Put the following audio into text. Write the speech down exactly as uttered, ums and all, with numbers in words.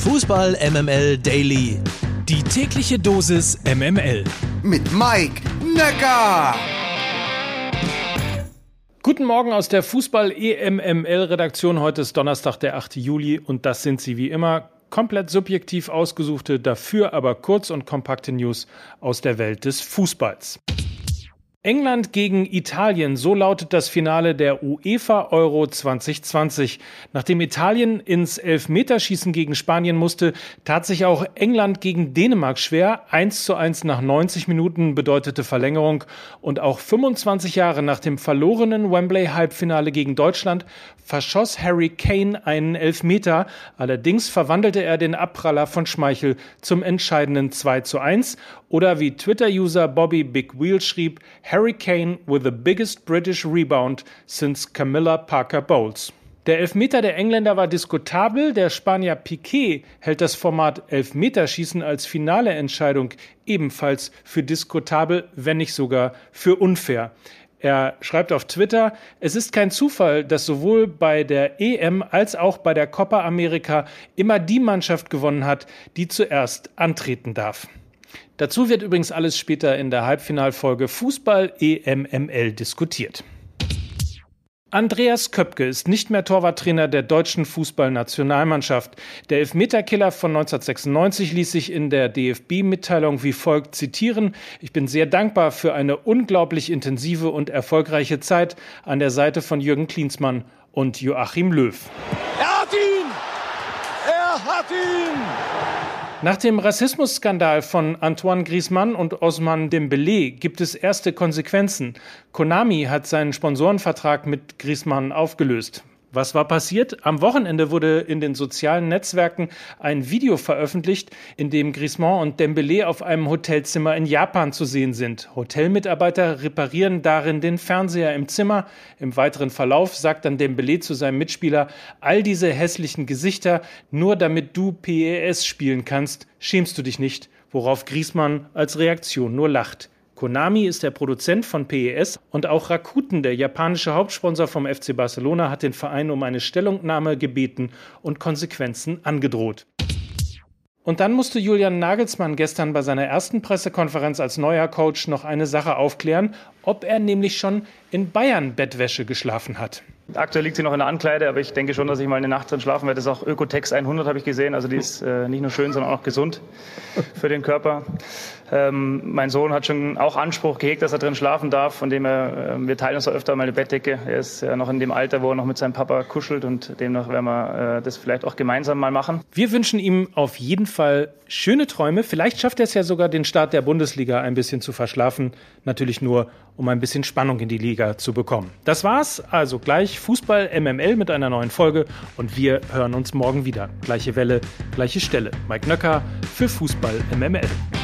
Fußball M M L Daily. Die tägliche Dosis M M L. Mit Mike Nöcker. Guten Morgen aus der Fußball-E M M L-Redaktion. Heute ist Donnerstag, der achte Juli und das sind sie wie immer. Komplett subjektiv ausgesuchte, dafür aber kurz und kompakte News aus der Welt des Fußballs. England gegen Italien, so lautet das Finale der UEFA Euro zwanzig zwanzig. Nachdem Italien ins Elfmeterschießen gegen Spanien musste, tat sich auch England gegen Dänemark schwer. eins zu eins nach neunzig Minuten bedeutete Verlängerung. Und auch fünfundzwanzig Jahre nach dem verlorenen Wembley-Halbfinale gegen Deutschland verschoss Harry Kane einen Elfmeter. Allerdings verwandelte er den Abpraller von Schmeichel zum entscheidenden zwei zu eins. Oder wie Twitter-User Bobby Big Wheel schrieb, Harry Kane with the biggest British rebound since Camilla Parker Bowles. Der Elfmeter der Engländer war diskutabel. Der Spanier Piqué hält das Format Elfmeterschießen als finale Entscheidung ebenfalls für diskutabel, wenn nicht sogar für unfair. Er schreibt auf Twitter, es ist kein Zufall, dass sowohl bei der E M als auch bei der Copa America immer die Mannschaft gewonnen hat, die zuerst antreten darf. Dazu wird übrigens alles später in der Halbfinalfolge Fußball E M M L diskutiert. Andreas Köpke ist nicht mehr Torwarttrainer der deutschen Fußballnationalmannschaft. Der Elfmeterkiller von neunzehnhundertsechsundneunzig ließ sich in der D F B-Mitteilung wie folgt zitieren: Ich bin sehr dankbar für eine unglaublich intensive und erfolgreiche Zeit an der Seite von Jürgen Klinsmann und Joachim Löw. Er hat ihn! Er hat ihn! Nach dem Rassismusskandal von Antoine Griezmann und Ousmane Dembélé gibt es erste Konsequenzen. Konami hat seinen Sponsorenvertrag mit Griezmann aufgelöst. Was war passiert? Am Wochenende wurde in den sozialen Netzwerken ein Video veröffentlicht, in dem Griezmann und Dembélé auf einem Hotelzimmer in Japan zu sehen sind. Hotelmitarbeiter reparieren darin den Fernseher im Zimmer. Im weiteren Verlauf sagt dann Dembélé zu seinem Mitspieler, all diese hässlichen Gesichter, nur damit du P E S spielen kannst, schämst du dich nicht, worauf Griezmann als Reaktion nur lacht. Konami ist der Produzent von P E S und auch Rakuten, der japanische Hauptsponsor vom F C Barcelona, hat den Verein um eine Stellungnahme gebeten und Konsequenzen angedroht. Und dann musste Julian Nagelsmann gestern bei seiner ersten Pressekonferenz als neuer Coach noch eine Sache aufklären, ob er nämlich schon in Bayern-Bettwäsche geschlafen hat. Aktuell liegt sie noch in der Ankleide, aber ich denke schon, dass ich mal eine Nacht drin schlafen werde. Das ist auch Ökotex hundert, habe ich gesehen. Also die ist äh, nicht nur schön, sondern auch gesund für den Körper. Ähm, mein Sohn hat schon auch Anspruch gehegt, dass er drin schlafen darf. Von dem er, äh, wir teilen uns öfter mal eine Bettdecke. Er ist ja noch in dem Alter, wo er noch mit seinem Papa kuschelt und demnach werden wir äh, das vielleicht auch gemeinsam mal machen. Wir wünschen ihm auf jeden Fall schöne Träume. Vielleicht schafft er es ja sogar, den Start der Bundesliga ein bisschen zu verschlafen. Natürlich nur, um ein bisschen Spannung in die Liga zu bekommen. Das war's. Also gleich Fußball M M L mit einer neuen Folge und wir hören uns morgen wieder. Gleiche Welle, gleiche Stelle. Mike Nöcker für Fußball M M L.